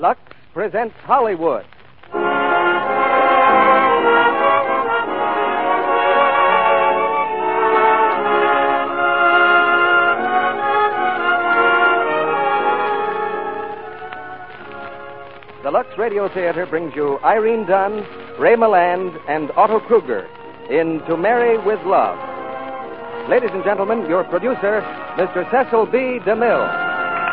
Lux presents Hollywood. The Lux Radio Theater brings you Irene Dunne, Ray Milland, and Otto Kruger in To Marry with Love. Ladies and gentlemen, your producer, Mr. Cecil B. DeMille.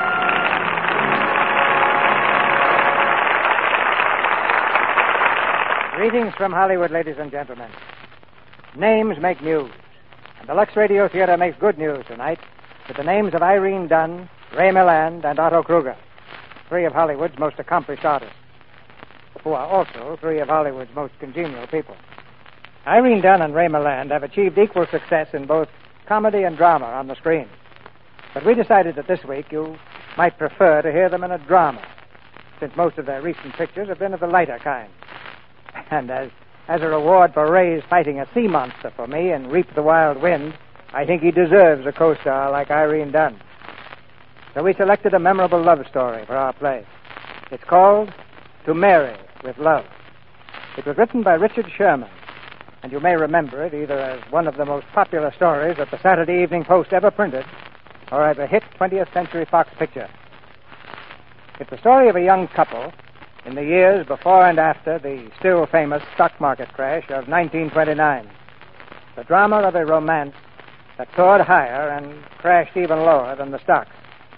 Greetings from Hollywood, ladies and gentlemen. Names make news, and the Lux Radio Theater makes good news tonight with the names of Irene Dunne, Ray Milland, and Otto Kruger, three of Hollywood's most accomplished artists, who are also three of Hollywood's most congenial people. Irene Dunne and Ray Milland have achieved equal success in both comedy and drama on the screen. But we decided that this week you might prefer to hear them in a drama, since most of their recent pictures have been of the lighter kind. And as a reward for Ray's fighting a sea monster for me in Reap the Wild Wind, I think he deserves a co-star like Irene Dunne. So we selected a memorable love story for our play. It's called To Marry with Love. It was written by Richard Sherman, and you may remember it either as one of the most popular stories that the Saturday Evening Post ever printed, or as a hit 20th Century Fox picture. It's the story of a young couple in the years before and after the still famous stock market crash of 1929. The drama of a romance that soared higher and crashed even lower than the stocks.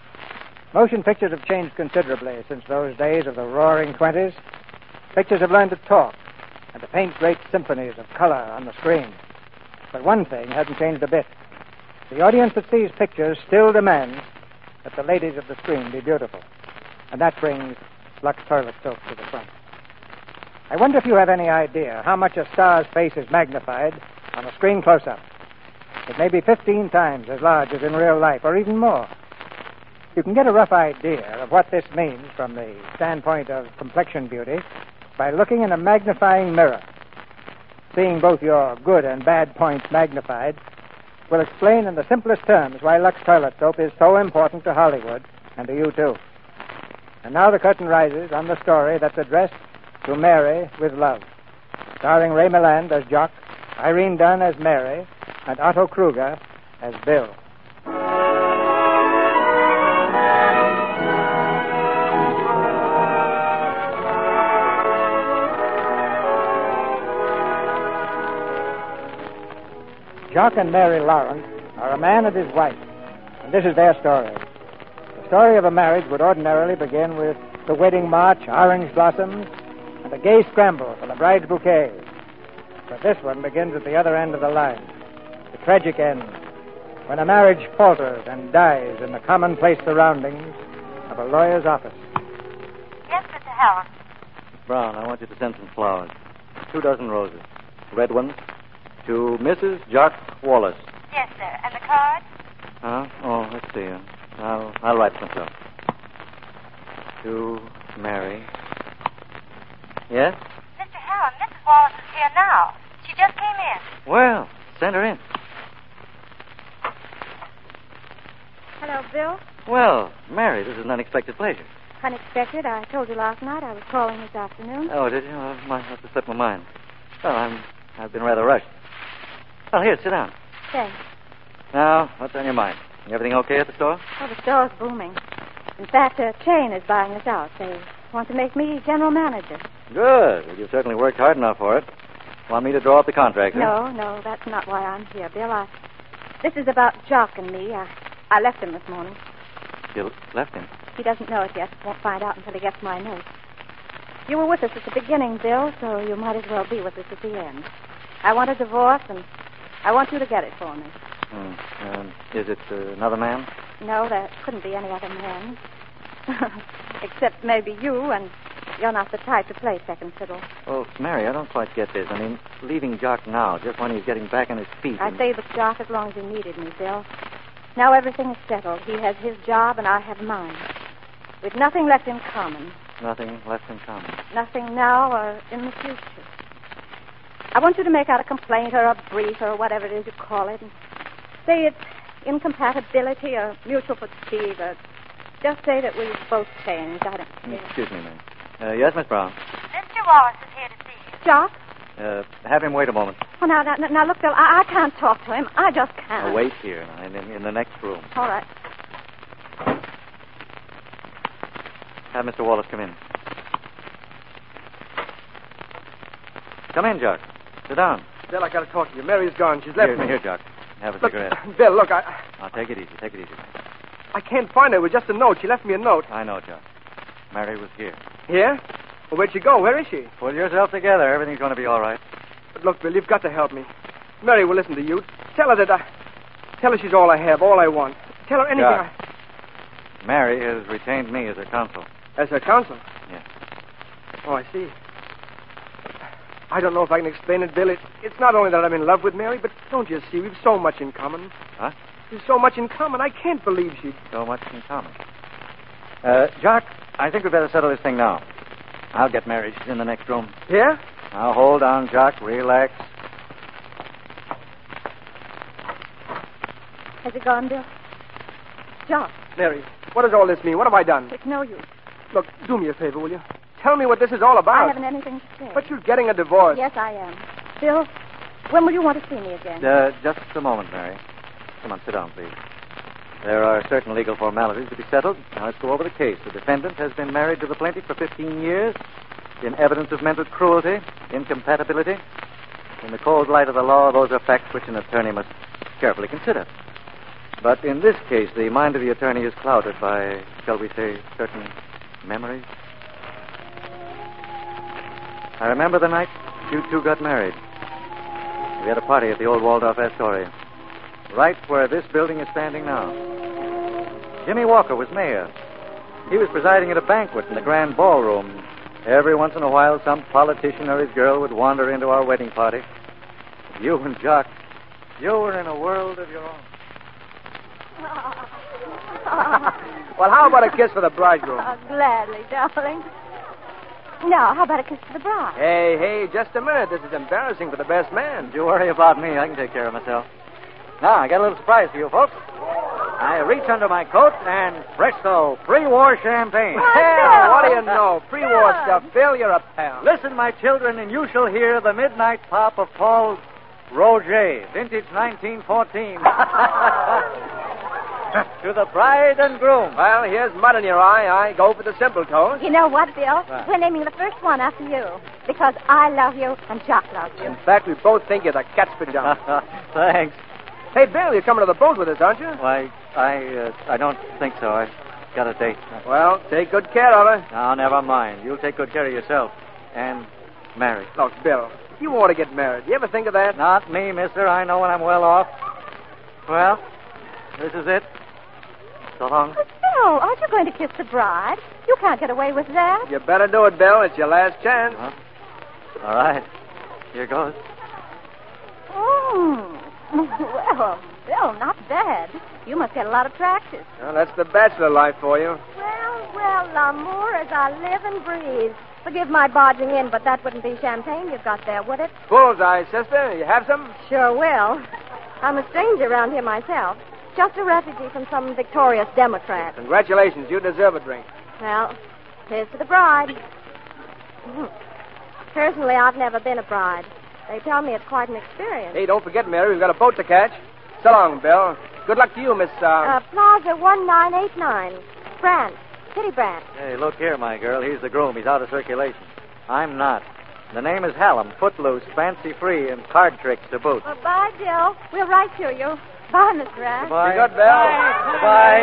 Motion pictures have changed considerably since those days of the roaring 20s. Pictures have learned to talk and to paint great symphonies of color on the screen. But one thing hasn't changed a bit. The audience that sees pictures still demands that the ladies of the screen be beautiful. And that brings Lux Toilet Soap to the front. I wonder if you have any idea how much a star's face is magnified on a screen close-up. It may be 15 times as large as in real life, or even more. You can get a rough idea of what this means from the standpoint of complexion beauty by looking in a magnifying mirror. Seeing both your good and bad points magnified will explain in the simplest terms why Lux Toilet Soap is so important to Hollywood and to you, too. And now the curtain rises on the story that's addressed To Marry with Love, starring Ray Milland as Jock, Irene Dunne as Mary, and Otto Kruger as Bill. Jock and Mary Lawrence are a man and his wife, and this is their story. The story of a marriage would ordinarily begin with the wedding march, orange blossoms, and a gay scramble for the bride's bouquet. But this one begins at the other end of the line, the tragic end, when a marriage falters and dies in the commonplace surroundings of a lawyer's office. Yes, Mr. Helen. Brown, I want you to send some flowers. 2 dozen roses. Red ones. To Mrs. Jock Wallace. Yes, sir. And the card? Oh, let's see. I'll write it myself. To Mary. Yes? Mr. Helen, Mrs. Wallace is here now. She just came in. Well, send her in. Hello, Bill. Well, Mary, this is an unexpected pleasure. Unexpected. I told you last night I was calling this afternoon. Oh, did you? Must have slipped my mind. Well, I've been rather rushed. Well, here, sit down. Thanks. Now, what's on your mind? Everything okay at the store? Oh, the store's booming. In fact, a chain is buying us out. They want to make me general manager. Good. Well, you've certainly worked hard enough for it. Want me to draw up the contract, huh? No, that's not why I'm here, Bill. This is about Jock and me. I left him this morning. You left him? He doesn't know it yet. Won't find out until he gets my note. You were with us at the beginning, Bill, so you might as well be with us at the end. I want a divorce, and I want you to get it for me. Is it another man? No, there couldn't be any other man. Except maybe you, and you're not the type to play second fiddle. Oh, Mary, I don't quite get this. I mean, leaving Jock now, just when he's getting back on his feet. I stayed with Jock as long as he needed me, Bill. Now everything is settled. He has his job, and I have mine. With nothing left in common. Nothing left in common. Nothing now or in the future. I want you to make out a complaint or a brief or whatever it is you call it. And say it's incompatibility or mutual fatigue or Just say that we've both changed. I don't care. Excuse me, ma'am. Yes, Miss Brown. Mr. Wallace is here to see you. Jock? Have him wait a moment. Oh, now, look, Bill, I can't talk to him. I just can't. Wait here, in the next room. All right. Have Mr. Wallace come in. Come in, Jock. Sit down. Bill, I got to talk to you. Mary's gone. She's left me. Here, Jock. Have a Look, cigarette. Bill, look, Now, take it easy. Take it easy. I can't find her. It was just a note. She left me a note. I know, Jock. Mary was here. Here? Well, where'd she go? Where is she? Pull yourself together. Everything's going to be all right. But look, Bill, you've got to help me. Mary will listen to you. Tell her that Tell her she's all I have, all I want. Tell her anything Jock. Mary has retained me as her counsel. As her counsel? Yes. Oh, I see. I don't know if I can explain it, Bill. It's not only that I'm in love with Mary, but don't you see, we've so much in common. Huh? We've so much in common. I can't believe she'd... So much in common. Jock, I think we'd better settle this thing now. I'll get Mary. She's in the next room. Yeah? Now, hold on, Jock. Relax. Has it gone, Bill? Jock, Mary, what does all this mean? What have I done? it's no use. Look, do me a favor, will you? Tell me what this is all about. I haven't anything to say. But you're getting a divorce. Yes, I am. Bill, when will you want to see me again? Just a moment, Mary. Come on, sit down, please. There are certain legal formalities to be settled. Now, let's go over the case. The defendant has been married to the plaintiff for 15 years. In evidence of mental cruelty, incompatibility. In the cold light of the law, those are facts which an attorney must carefully consider. But in this case, the mind of the attorney is clouded by, shall we say, certain memories. I remember the night you two got married. We had a party at the old Waldorf Astoria, right where this building is standing now. Jimmy Walker was mayor. He was presiding at a banquet in the grand ballroom. Every once in a while, some politician or his girl would wander into our wedding party. You and Jock, you were in a world of your own. Well, how about a kiss for the bridegroom? Oh, gladly, darling. Now, how about a kiss for the bride? Hey, just a minute. This is embarrassing for the best man. Don't you worry about me. I can take care of myself. Now, I got a little surprise for you, folks. I reach under my coat and presto, pre-war champagne. Hell, what do you know? Pre-war stuff. Bill, you're a pal. Listen, my children, and you shall hear the midnight pop of Paul's Roger, vintage 1914. To the bride and groom. Well, here's mud in your eye. I go for the simple toast. You know what, Bill? What? We're naming the first one after you. Because I love you and Jock loves you. In fact, we both think you're the cat's pajama. Thanks. Hey, Bill, you're coming to the boat with us, aren't you? Why, I don't think so. I got a date. Well, take good care of her. Now, never mind. You'll take good care of yourself. And Mary. Look, Bill, you want to get married. You ever think of that? Not me, mister. I know when I'm well off. Well, this is it. So long. But Bill, aren't you going to kiss the bride? You can't get away with that. You better do it, Bill. It's your last chance. Huh? All right. Here goes. Well, Bill, not bad. You must get a lot of practice. Well, that's the bachelor life for you. Well, l'amour as I live and breathe. Forgive my barging in, but that wouldn't be champagne you've got there, would it? Bullseye, sister. You have some? Sure will. I'm a stranger around here myself. Just a refugee from some victorious Democrat. Congratulations. You deserve a drink. Well, here's to the bride. Personally, I've never been a bride. They tell me it's quite an experience. Hey, don't forget, Mary, we've got a boat to catch. So long, Bill. Good luck to you, Miss... Plaza 1989. Brandt. Kitty Brandt. Hey, look here, my girl. He's the groom. He's out of circulation. I'm not. The name is Hallam, footloose, fancy-free, and card tricks to boot. Well, bye, Jill. We'll write to you. Bye, Miss Brandt. Goodbye. Be good, Bill. Goodbye.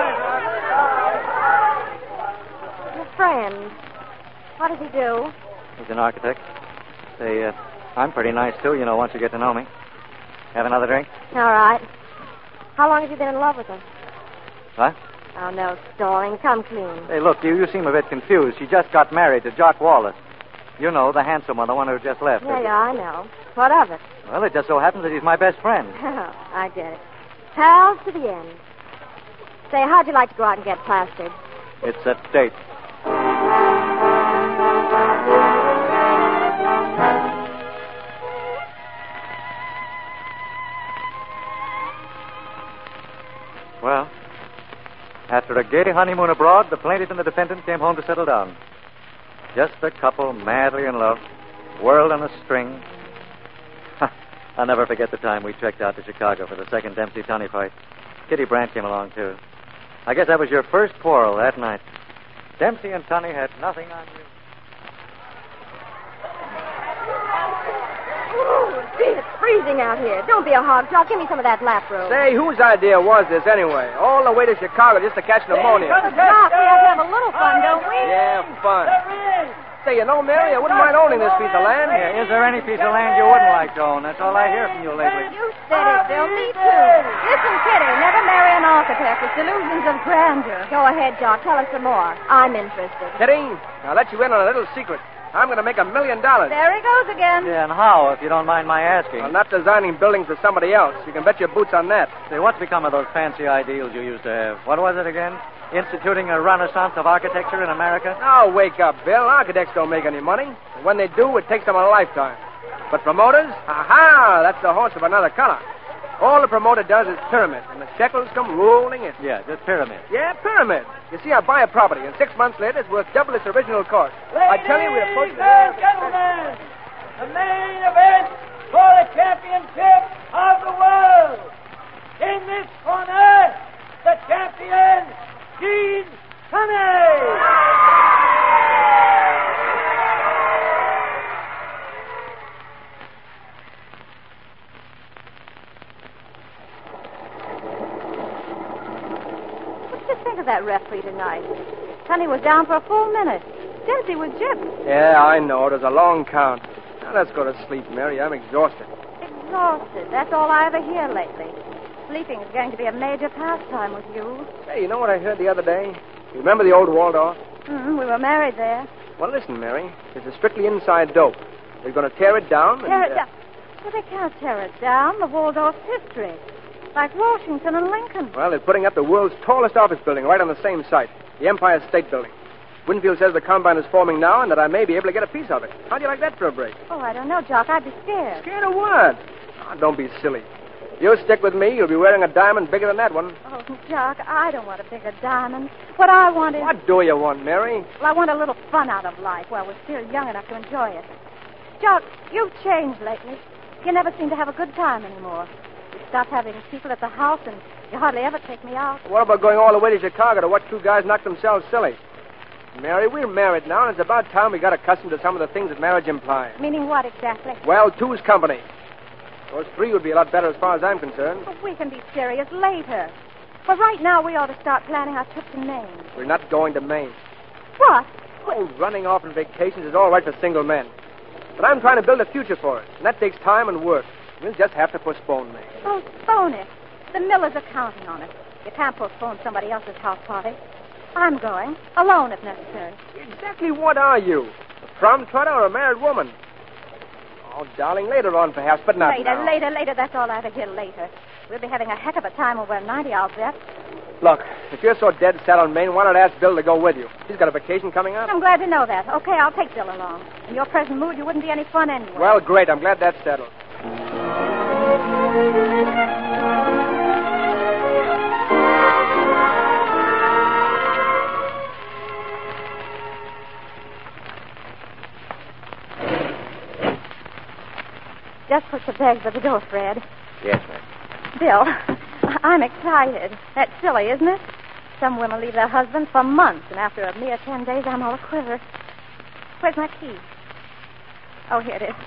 Your friend. What does he do? He's an architect. Say, I'm pretty nice, too, you know, once you get to know me. Have another drink? All right. How long have you been in love with her? What? Oh, no stalling. Come clean. Hey, look, you seem a bit confused. She just got married to Jock Wallace. You know, the handsome one, the one who just left. Yeah, I know. What of it? Well, it just so happens that he's my best friend. I get it. Pals to the end. Say, how'd you like to go out and get plastered? It's a date. Well, after After a gay honeymoon abroad, the plaintiff and the defendant came home to settle down. Just a couple madly in love, world on a string. I'll never forget the time we trekked out to Chicago for the second Dempsey-Tunney fight. Kitty Brandt came along, too. I guess that was your first quarrel that night. Dempsey and Tunney had nothing on you. Gee, it's freezing out here. Don't be a hog jock. Give me some of that lap robe. Say, whose idea was this anyway? All the way to Chicago just to catch pneumonia. Doc, we have to have a little fun, don't we? Yeah, fun. Say, you know, Mary, I wouldn't mind owning this piece of land. Yeah, is there any piece of land you wouldn't like to own? That's all I hear from you lately. You said it, Bill. Me too. Listen, Kitty, never marry an architect with delusions of grandeur. Go ahead, Doc. Tell us some more. I'm interested. Kitty, I'll let you in on a little secret. I'm going to make $1 million. There he goes again. Yeah, and how, if you don't mind my asking? I'm not designing buildings for somebody else. You can bet your boots on that. Say, what's become of those fancy ideals you used to have? What was it again? Instituting a renaissance of architecture in America? Oh, wake up, Bill. Architects don't make any money. And when they do, it takes them a lifetime. But promoters? Aha! That's the horse of another color. All the promoter does is pyramid, and the shekels come rolling in. Yeah, just pyramid. Yeah, pyramid. You see, I buy a property, and 6 months later, it's worth double its original cost. I tell you, we're approaching... Ladies and gentlemen, the main event for the championship of the world. In this corner, the champion, Gene Tunney. Think of that referee tonight. Tunney was down for a full minute. Dempsey was gypped. Yeah, I know. It was a long count. Now, let's go to sleep, Mary. I'm exhausted. Exhausted. That's all I ever hear lately. Sleeping is going to be a major pastime with you. Hey, you know what I heard the other day? You remember the old Waldorf? We were married there. Well, listen, Mary. This is strictly inside dope. They're going to tear it down. Tear it down. Well, they can't tear it down. The Waldorf's history. Like Washington and Lincoln. Well, they're putting up the world's tallest office building right on the same site, the Empire State Building. Winfield says the combine is forming now and that I may be able to get a piece of it. How do you like that for a break? Oh, I don't know, Jock. I'd be scared. Scared of what? Oh, don't be silly. You stick with me, you'll be wearing a diamond bigger than that one. Oh, Jock, I don't want a bigger diamond. What I want is... What do you want, Mary? Well, I want a little fun out of life while we're still young enough to enjoy it. Jock, you've changed lately. You never seem to have a good time anymore. You stopped having people at the house, and you hardly ever take me out. What about going all the way to Chicago to watch two guys knock themselves silly? Mary, we're married now, and it's about time we got accustomed to some of the things that marriage implies. Meaning what exactly? Well, two's company. Of course, three would be a lot better as far as I'm concerned. Well, we can be serious later. But right now, we ought to start planning our trip to Maine. We're not going to Maine. What? Oh, running off on vacations is all right for single men. But I'm trying to build a future for us, and that takes time and work. We'll just have to postpone Maine. Postpone it? The Millers are counting on it. You can't postpone somebody else's house party. I'm going, alone if necessary. Exactly what are you? A prom trotter or a married woman? Oh, darling, later on perhaps, but not now. Later. That's all I ever hear later. We'll be having a heck of a time over 90, I'll bet. Look, if you're so dead set on Maine, why not ask Bill to go with you? He's got a vacation coming up. I'm glad to know that. Okay, I'll take Bill along. In your present mood, you wouldn't be any fun anyway. Well, great. I'm glad that's settled. Just put the bags by the door, Fred. Yes, ma'am. Bill, I'm excited. That's silly, isn't it? Some women leave their husbands for months, and after a mere 10 days, I'm all a quiver. Where's my key? Oh, here it is.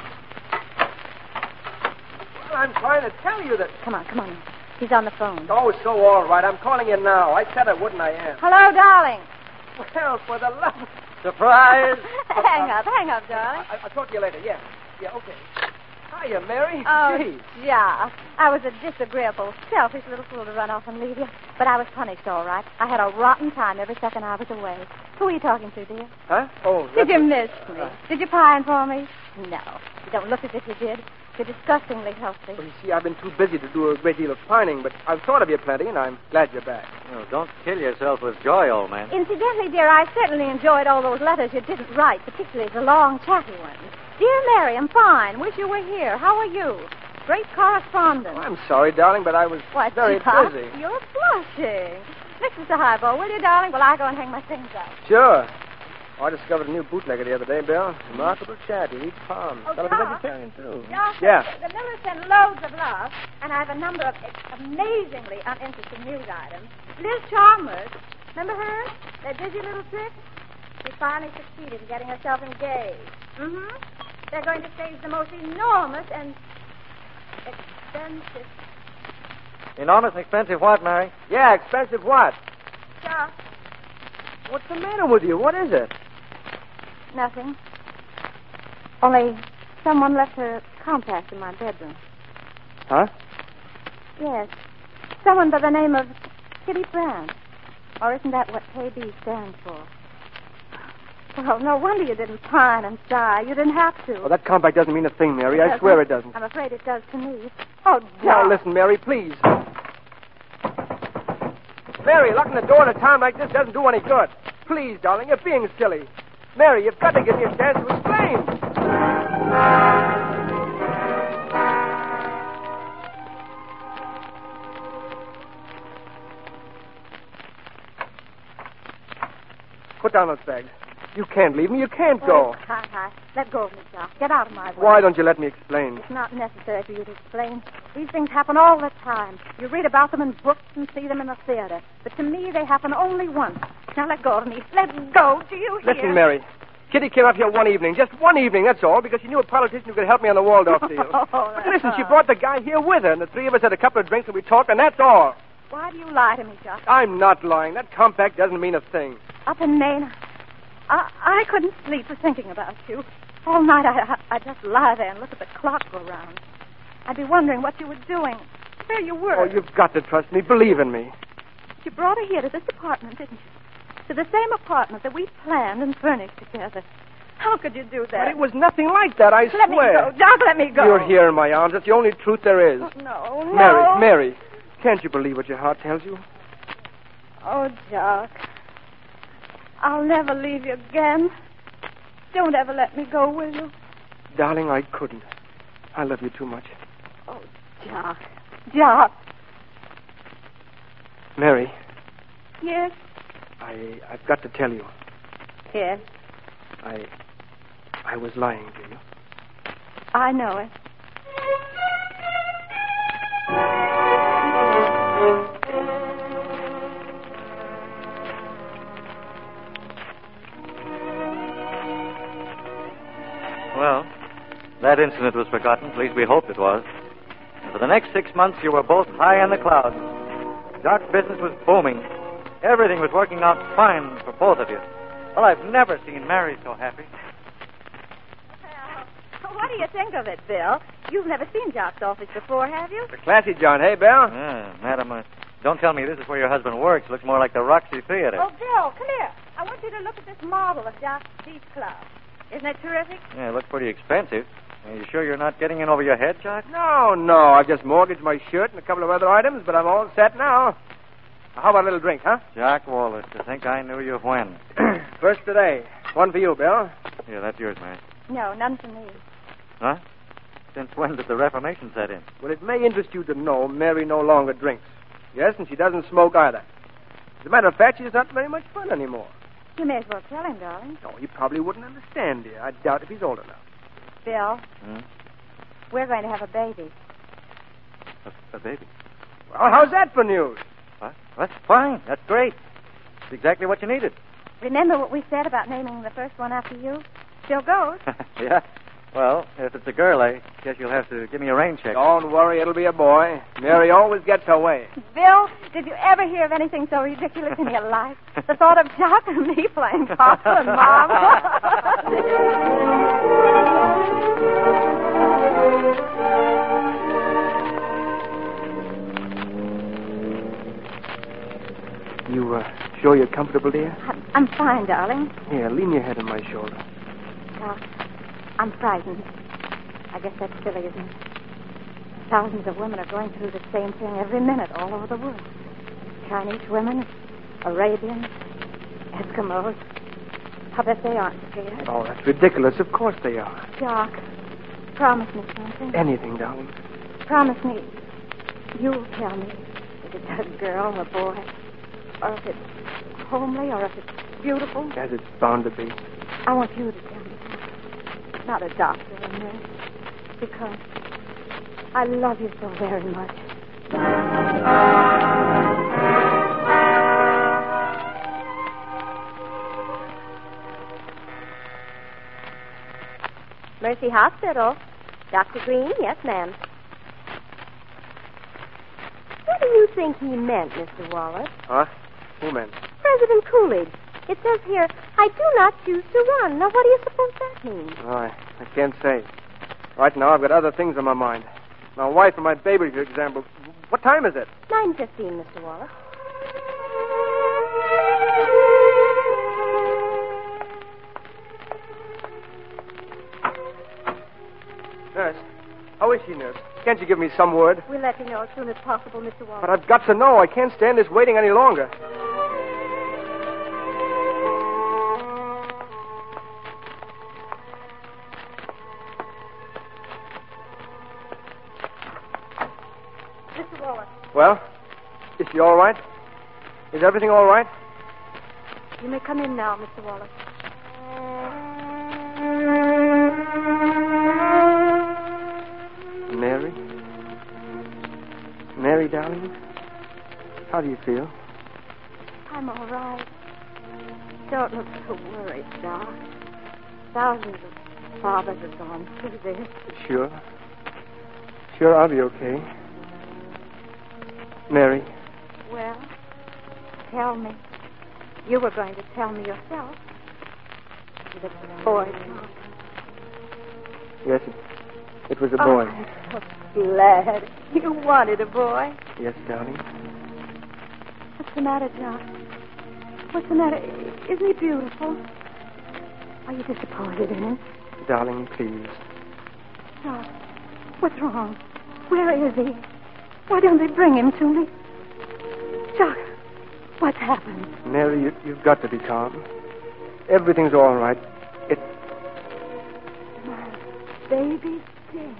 Well, I'm trying to tell you that... Come on. He's on the phone. Oh, so all right. I'm calling you now. I said I wouldn't, I am. Hello, darling. Well, for the love... Surprise! Hang up, darling. I'll talk to you later. Yeah, okay. Hiya, Mary. Oh, Gee. yeah. I was a disagreeable, selfish little fool to run off and leave you. But I was punished, all right. I had a rotten time every second I was away. Who are you talking to, dear? Huh? Oh, Did you miss me? Did you pine for me? No. You don't look as if you did. You're disgustingly healthy. Well, you see, I've been too busy to do a great deal of pining, but I've thought of you plenty, and I'm glad you're back. Oh, don't kill yourself with joy, old man. Incidentally, dear, I certainly enjoyed all those letters you didn't write, particularly the long, chatty ones. Dear Mary, I'm fine. Wish you were here. How are you? Great correspondence. Oh, I'm sorry, darling, but I was very Jack, busy. You're blushing. Mix us a highball, will you, darling? Will I go and hang my things up? Sure. Oh, I discovered a new bootlegger the other day, Bill. Remarkable chap. He eats palm. Oh, Fellow's a Doc. vegetarian, too. Doc, Yeah. The Millers sent loads of love, and I have a number of amazingly uninteresting news items. Liz Chalmers, remember her? That dizzy little trick? She finally succeeded in getting herself engaged. Mm-hmm. They're going to stage the most enormous and expensive... Enormous and expensive what, Mary? Yeah, expensive what? Doc, What's the matter with you? What is it? nothing. Only someone left her compact in my bedroom. Huh? Yes. Someone by the name of Kitty Brand. Or isn't that what KB stands for? Well, no wonder you didn't pine and sigh. You didn't have to. Oh, that compact doesn't mean a thing, Mary. I swear it doesn't. I'm afraid it does to me. Oh, Now, Doc. listen, Mary, please. Mary, locking the door at a time like this doesn't do any good. Please, darling, you're being silly. Mary, you've got to give me a chance to explain. Put down those bags. You can't leave me. You can't go. Oh, hi. Let go of me, Doc. Get out of my way. Why don't you let me explain? It's not necessary for you to explain. These things happen all the time. You read about them in books and see them in the theater. But to me, they happen only once. Now let go of me. Let go. Do you hear? Listen, Mary. Kitty came up here one evening, just one evening, that's all, because she knew a politician who could help me on the Waldorf deal. Oh, But listen, she brought the guy here with her, and the three of us had a couple of drinks and we talked, and that's all. Why do you lie to me, Doc? I'm not lying. That compact doesn't mean a thing. Up in Maine, I couldn't sleep for thinking about you. All night I'd just lie there and look at the clock go round. I'd be wondering what you were doing, where you were. Oh, you've got to trust me. Believe in me. You brought her here to this apartment, didn't you? To the same apartment that we planned and furnished together. How could you do But that? it was nothing like that, I Let me swear. go. Doc, let me go. You're here in my arms. That's the only truth there is. Oh, no. Mary, can't you believe what your heart tells you? Oh, Doc. I'll never leave you again. Don't ever let me go, will you? Darling, I couldn't. I love you too much. Oh, Doc. Doc. Mary, Yes? I've got to tell you. Yes. I was lying to you. I know it. Well, that incident was forgotten. At least we hoped it was. And for the next 6 months, you were both high in the clouds. Dark business was booming. Everything was working out fine for both of you. Well, I've never seen Mary so happy. Well, what do you think of it, Bill? You've never seen Jock's office before, have you? The classy John, hey, Bill? Yeah, madam, don't tell me this is where your husband works. Looks more like the Roxy Theater. Oh, Bill, come here. I want you to look at this model of Jock's Beach Club. Isn't it terrific? Yeah, it looks pretty expensive. Are you sure you're not getting in over your head, Jock? No. I've just mortgaged my shirt and a couple of other items, but I'm all set now. How about a little drink, huh? Jock Wallace, to think I knew you when. First today. One for you, Bill. Yeah, that's yours, Mary. No, none for me. Huh? Since when did the Reformation set in? Well, it may interest you to know Mary no longer drinks. Yes, and she doesn't smoke either. As a matter of fact, she's not very much fun anymore. You may as well tell him, darling. No, he probably wouldn't understand, dear. I doubt if he's old enough. Bill, Hmm? we're going to have a baby. A baby? Well, how's that for news? What? That's fine. That's great. It's exactly what you needed. Remember what we said about naming the first one after you? Still goes. Yeah. Well, if it's a girl, I guess you'll have to give me a rain check. Don't worry, it'll be a boy. Mary always gets her way. Bill, did you ever hear of anything so ridiculous in your life? The thought of Jock and me playing Papa and Mom. You sure you're comfortable, dear? I'm fine, darling. Here, lean your head on my shoulder. Doc, I'm frightened. I guess that's silly, isn't it? Thousands of women are going through the same thing every minute all over the world. Chinese women, Arabians, Eskimos. I bet they aren't scared. Oh, that's ridiculous. Of course they are. Doc, promise me something. Anything, darling. Promise me you'll tell me if it's a girl or boy. or if it's homely, or if it's beautiful. As it's bound to be. I want you to tell me. Not a doctor or nurse. Because I love you so very much. Mercy Hospital. Dr. Green? Yes, ma'am. What do you think he meant, Mr. Wallace? Huh? Who meant? President Coolidge. It says here, I do not choose to run. Now, what do you suppose that means? Oh, I can't say. Right now, I've got other things on my mind. My wife and my baby, for example. What time is it? 9:15, Mr. Wallace. Nurse. How is she, nurse? Can't you give me some word? We'll let you know as soon as possible, Mr. Wallace. But I've got to know. I can't stand this waiting any longer. Mr. Wallace. Well, is she all right? Is everything all right? You may come in now, Mr. Wallace. Mary? Mary, darling? How do you feel? I'm all right. Don't look so worried, Doc. Thousands of fathers have gone through this. Sure. Sure, I'll be okay. Mary, Well, tell me. You were going to tell me yourself. The boy talk. yes, it was a boy. Oh, I'm so glad. You wanted a boy. Yes, darling. What's the matter, John? What's the matter? Isn't he beautiful? Are you disappointed in him? Darling, please. John, what's wrong? Where is he? Why don't they bring him to me? John, what's happened? Mary, you've got to be calm. Everything's all right. My baby's dead.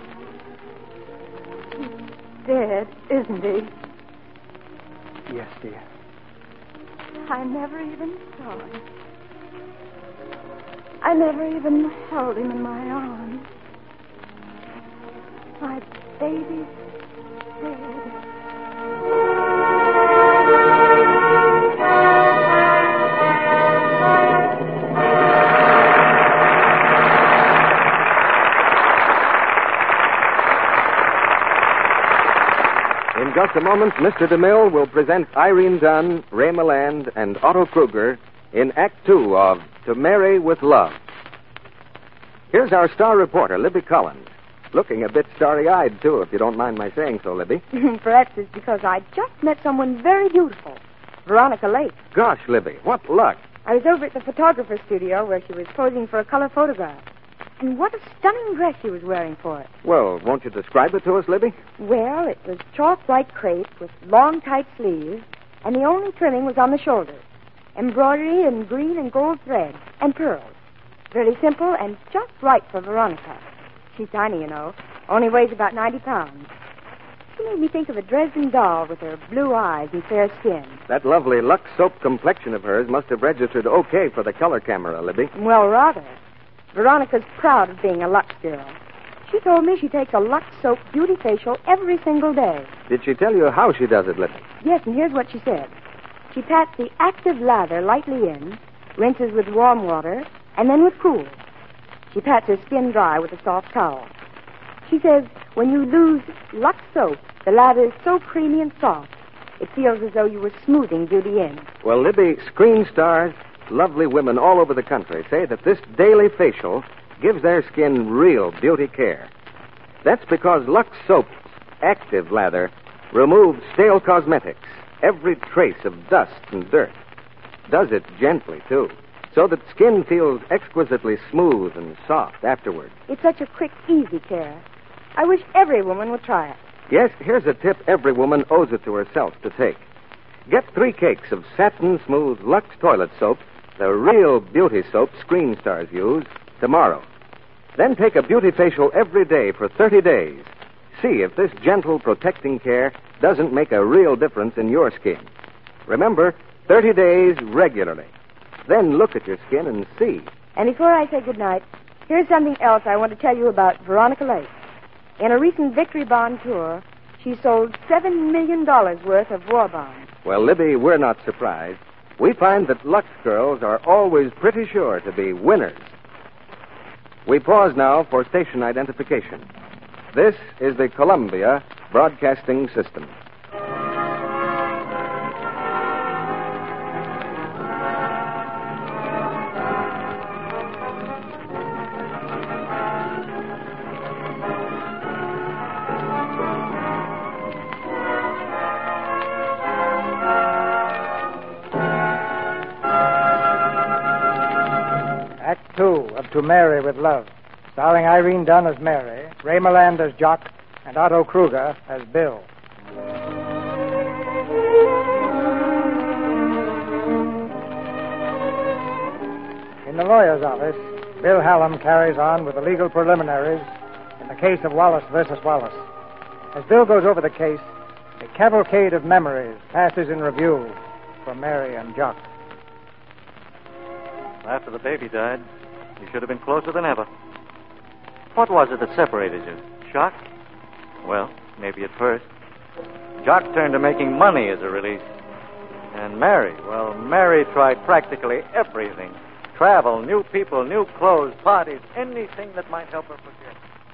He's dead, isn't he? Yes, dear. I never even saw him. I never even held him in my arms. My baby's dead. In just a moment, Mr. DeMille will present Irene Dunn, Ray Milland, and Otto Kruger in Act Two of To Marry with Love. Here's our star reporter, Libby Collins. Looking a bit starry-eyed, too, if you don't mind my saying so, Libby. Perhaps it's because I just met someone very beautiful. Veronica Lake. Gosh, Libby, what luck. I was over at the photographer's studio where she was posing for a color photograph. And what a stunning dress she was wearing for it. Well, won't you describe it to us, Libby? Well, it was chalk white crepe with long, tight sleeves, and the only trimming was on the shoulders. Embroidery in green and gold thread, and pearls. Very simple and just right for Veronica. She's tiny, you know. Only weighs about 90 pounds. She made me think of a Dresden doll with her blue eyes and fair skin. That lovely Lux soap complexion of hers must have registered okay for the color camera, Libby. Well, rather. Veronica's proud of being a Lux girl. She told me she takes a Lux soap beauty facial every single day. Did she tell you how she does it, Libby? Yes, and here's what she said. She pats the active lather lightly in, rinses with warm water, and then with cool. She pats her skin dry with a soft towel. She says when you lose Lux soap, the lather is so creamy and soft, it feels as though you were smoothing beauty in. Well, Libby, screen stars, lovely women all over the country say that this daily facial gives their skin real beauty care. That's because Lux Soap's active lather removes stale cosmetics, every trace of dust and dirt. Does it gently, too, so that skin feels exquisitely smooth and soft afterward. It's such a quick, easy care. I wish every woman would try it. Yes, here's a tip every woman owes it to herself to take. Get 3 cakes of satin smooth Lux toilet soap, the real beauty soap screen stars use, tomorrow. Then take a beauty facial every day for 30 days. See if this gentle, protecting care doesn't make a real difference in your skin. Remember, 30 days regularly. Then look at your skin and see. And before I say goodnight, here's something else I want to tell you about Veronica Lake. In a recent Victory Bond tour, she sold $7 million worth of war bonds. Well, Libby, we're not surprised. We find that Lux girls are always pretty sure to be winners. We pause now for station identification. This is the Columbia Broadcasting System. Act 2 of To Marry with Love, starring Irene Dunn as Mary, Ray Milland as Jock, and Otto Kruger as Bill. In the lawyer's office, Bill Hallam carries on with the legal preliminaries in the case of Wallace versus Wallace. As Bill goes over the case, a cavalcade of memories passes in review for Mary and Jock. After the baby died, you should have been closer than ever. What was it that separated you? Shock? Well, maybe at first. Jock turned to making money as a release. And Mary, well, Mary tried practically everything. Travel, new people, new clothes, parties, anything that might help her forget.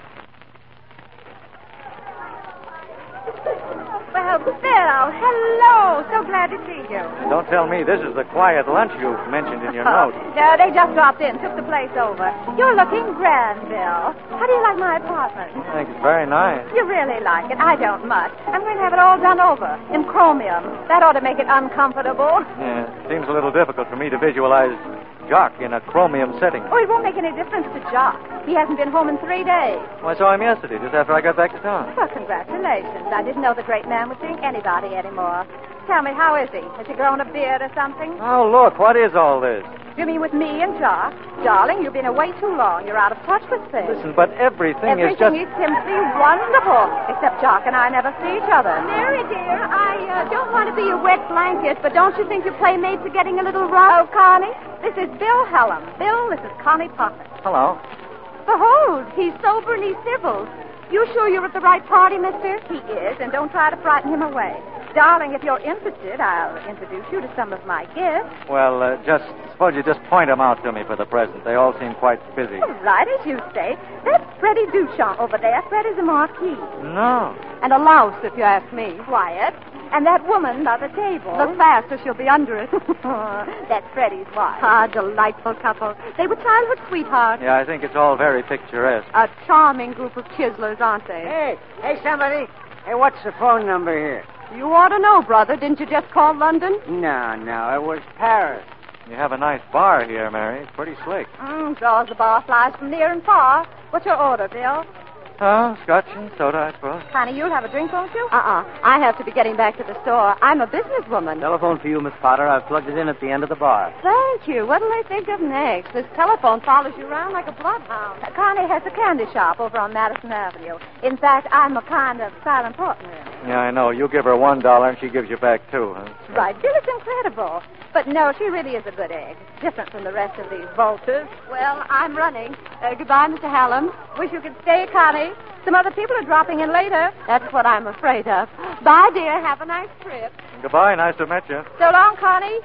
Well, Bill, hello. So glad to see you. And don't tell me this is the quiet lunch you mentioned in your note. No, they just dropped in, took the place over. You're looking grand, Bill. How do you like my apartment? I think it's very nice. You really like it? I don't much. I'm going to have it all done over in chromium. That ought to make it uncomfortable. Yeah, it seems a little difficult for me to visualize Jock in a chromium setting. Oh, it won't make any difference to Jock. He hasn't been home in 3 days. Well, I saw him yesterday, just after I got back to town. Well, congratulations. I didn't know the great man was seeing anybody anymore. Tell me, how is he? Has he grown a beard or something? Oh, look, what is all this? You mean with me and Jock? Darling, you've been away too long. You're out of touch with things. Listen, but everything is just... Everything is simply wonderful, except Jock and I never see each other. Mary, dear, I don't want to be a wet blanket, but don't you think your playmates are getting a little rough? Oh, Connie, this is Bill Hallam. Bill, this is Connie Poppet. Hello. Behold, he's sober and he's civil. You sure you're at the right party, mister? He is, and don't try to frighten him away. Darling, if you're interested, I'll introduce you to some of my gifts. Well, suppose you just point them out to me for the present. They all seem quite busy. All right, as you say. That's Freddie Duchamp over there. Freddie's a marquis. No. And a louse, if you ask me. Quiet. And that woman by the table. The faster she'll be under it. That's Freddie's wife. Ah, delightful couple. They were childhood sweethearts. Yeah, I think it's all very picturesque. A charming group of chiselers, aren't they? Hey, somebody. Hey, what's the phone number here? You ought to know, brother. Didn't you just call London? No, it was Paris. You have a nice bar here, Mary. It's pretty slick. Draws the bar flies from near and far. What's your order, Bill? Oh, scotch and soda, I suppose. Honey, you'll have a drink, won't you? I have to be getting back to the store. I'm a businesswoman. Telephone for you, Miss Potter. I've plugged it in at the end of the bar. Thank you. What'll they think of next? This telephone follows you around like a bloodhound. Connie has a candy shop over on Madison Avenue. In fact, I'm a kind of silent partner. Yeah, I know. You give her $1 and she gives you back $2. Huh? Right. Bill is incredible. But no, she really is a good egg. Different from the rest of these vultures. Well, I'm running. Goodbye, Mr. Hallam. Wish you could stay, Connie. Some other people are dropping in later. That's what I'm afraid of. Bye, dear. Have a nice trip. Goodbye. Nice to meet you. So long, Connie.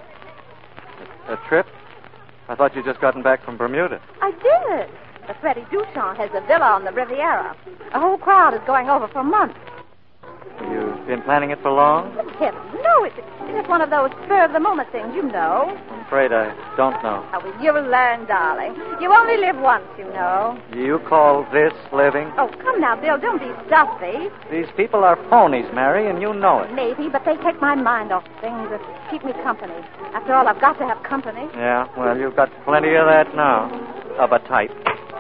A trip? I thought you'd just gotten back from Bermuda. I did. But Freddie Duchamp has a villa on the Riviera. A whole crowd is going over for months. You've been planning it for long? Heavens, no, it's just one of those spur-of-the-moment things, you know. I'm afraid I don't know. Oh, well, you'll learn, darling. You only live once, you know. You call this living? Oh, come now, Bill, don't be stuffy. These people are phonies, Mary, and you know it. Maybe, but they take my mind off things that keep me company. After all, I've got to have company. Yeah, well, you've got plenty of that now. Of a type.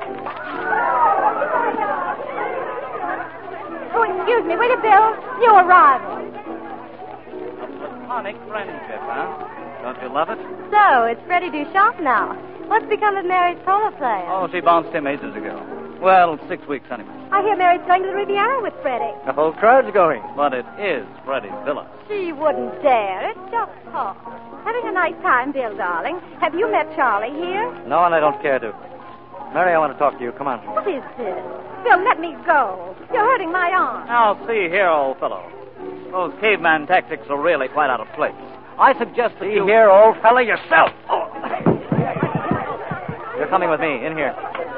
Oh, excuse me, will you, Bill? New arrival. Platonic friendship, huh? Don't you love it? So, it's Freddie Duchamp now. What's become of Mary's polo player? Oh, she bounced him ages ago. Well, 6 weeks anyway. I hear Mary's going to the Riviera with Freddie. The whole crowd's going. But it is Freddie's villa. She wouldn't dare. It's just talk. Having a nice time, Bill, darling. Have you met Charlie here? No, and I don't care to. Mary, I want to talk to you. Come on. What is this? Bill, let me go. You're hurting my arm. Now, see here, old fellow. Those caveman tactics are really quite out of place. I suggest that you... Here, old fella, yourself. Oh. You're coming with me. In here.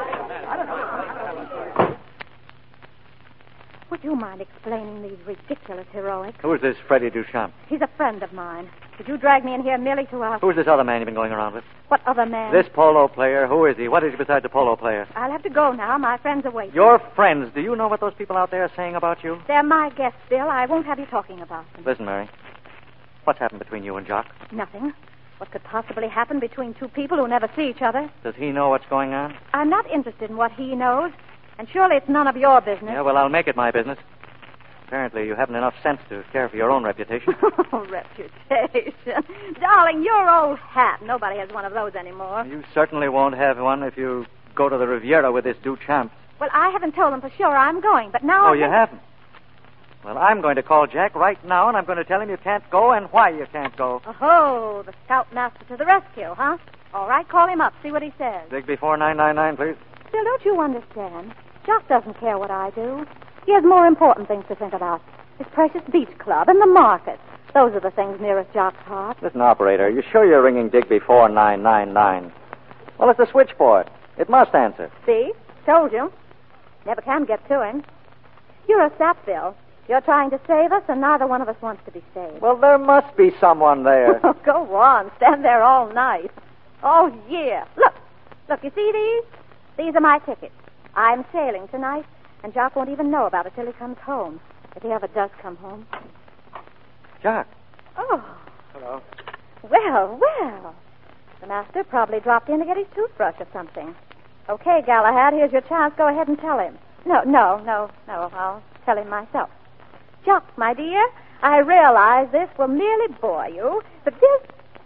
Would you mind explaining these ridiculous heroics? Who is this Freddie Duchamp? He's a friend of mine. Did you drag me in here merely to Who's this other man you've been going around with? What other man? This polo player. Who is he? What is he besides a polo player? I'll have to go now. My friends are waiting. Your friends. Do you know what those people out there are saying about you? They're my guests, Bill. I won't have you talking about them. Listen, Mary. What's happened between you and Jock? Nothing. What could possibly happen between two people who never see each other? Does he know what's going on? I'm not interested in what he knows. And surely it's none of your business. Yeah, well, I'll make it my business. Apparently, you haven't enough sense to care for your own reputation. Oh, reputation. Darling, your old hat. Nobody has one of those anymore. You certainly won't have one if you go to the Riviera with this Duchamp. Well, I haven't told them for sure I'm going, but now... Oh, you haven't? Well, I'm going to call Jack right now, and I'm going to tell him you can't go and why you can't go. Oh, the scoutmaster to the rescue, huh? All right, call him up, see what he says. Digby 4999, please. Still, don't you understand? Jock doesn't care what I do. He has more important things to think about. His precious beach club and the market. Those are the things nearest Jock's heart. Listen, operator, you sure you're ringing Digby 4999? Well, it's the switchboard. It must answer. See? Told you. Never can get to him. You're a sap, Bill. You're trying to save us, and neither one of us wants to be saved. Well, there must be someone there. Go on. Stand there all night. All year. Look, you see these? These are my tickets. I'm sailing tonight, and Jock won't even know about it till he comes home. If he ever does come home. Jock. Oh. Hello. Well. The master probably dropped in to get his toothbrush or something. Okay, Galahad, here's your chance. Go ahead and tell him. No. I'll tell him myself. Jock, my dear, I realize this will merely bore you, but this...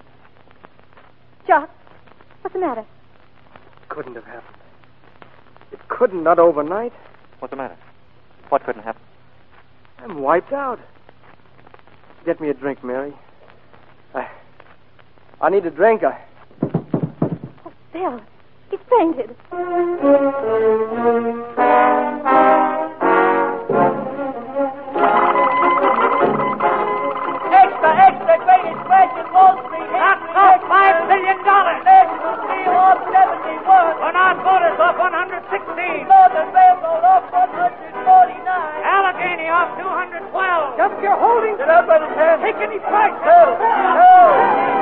Jock, what's the matter? Couldn't have happened. It couldn't, not overnight. What's the matter? What couldn't happen? I'm wiped out. Get me a drink, Mary. I need a drink. Oh, Bill, he's fainted. Extra, greatest crash in Wall Street. That's off $5 million. National Steel off 71. Bernard Motors off 116. Northern Railroad off 149. Allegheny off 212. Just you're holding. Get up, brother Ted. Take any price. No.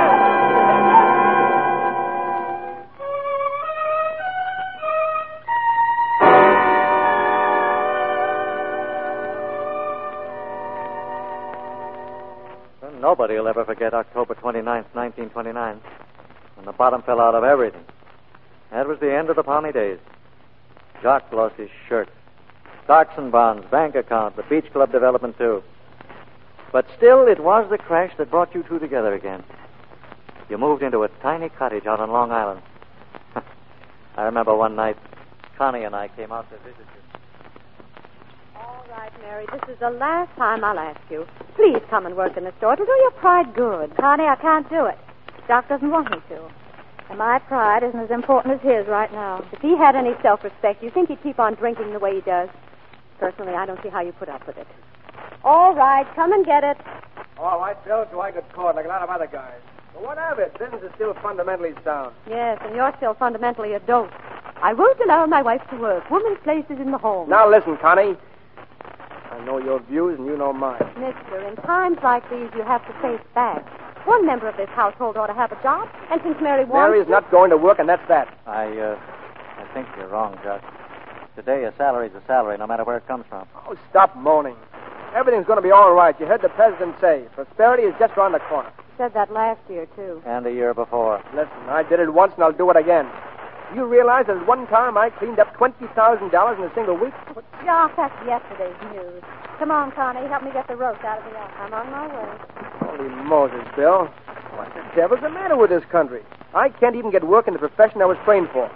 Nobody will ever forget October 29th, 1929, when the bottom fell out of everything. That was the end of the palmy days. Jock lost his shirt, stocks and bonds, bank account, the beach club development, too. But still, it was the crash that brought you two together again. You moved into a tiny cottage out on Long Island. I remember one night, Connie and I came out to visit you. All right, Mary, this is the last time I'll ask you. Please come and work in the store. It'll do your pride good. Connie, I can't do it. Doc doesn't want me to. And my pride isn't as important as his right now. If he had any self-respect, you think he'd keep on drinking the way he does? Personally, I don't see how you put up with it. All right, come and get it. All right, Bill, so I got caught like a lot of other guys. But what of it? Business is still fundamentally sound. Yes, and you're still fundamentally a dope. I won't allow my wife to work. Woman's place is in the home. Now listen, Connie. I know your views and you know mine. Mister, in times like these, you have to face facts. One member of this household ought to have a job, and since Mary wants Mary's not going to work, and that's that. I think you're wrong, Jock. Today, a salary's a salary, no matter where it comes from. Oh, stop moaning. Everything's going to be all right. You heard the president say, prosperity is just around the corner. He said that last year, too. And the year before. Listen, I did it once, and I'll do it again. You realize that at one time I cleaned up $20,000 in a single week? Jock, that's yesterday's news. Come on, Connie, help me get the roast out of the oven. I'm on my way. Holy Moses, Bill. What the devil's the matter with this country? I can't even get work in the profession I was trained for.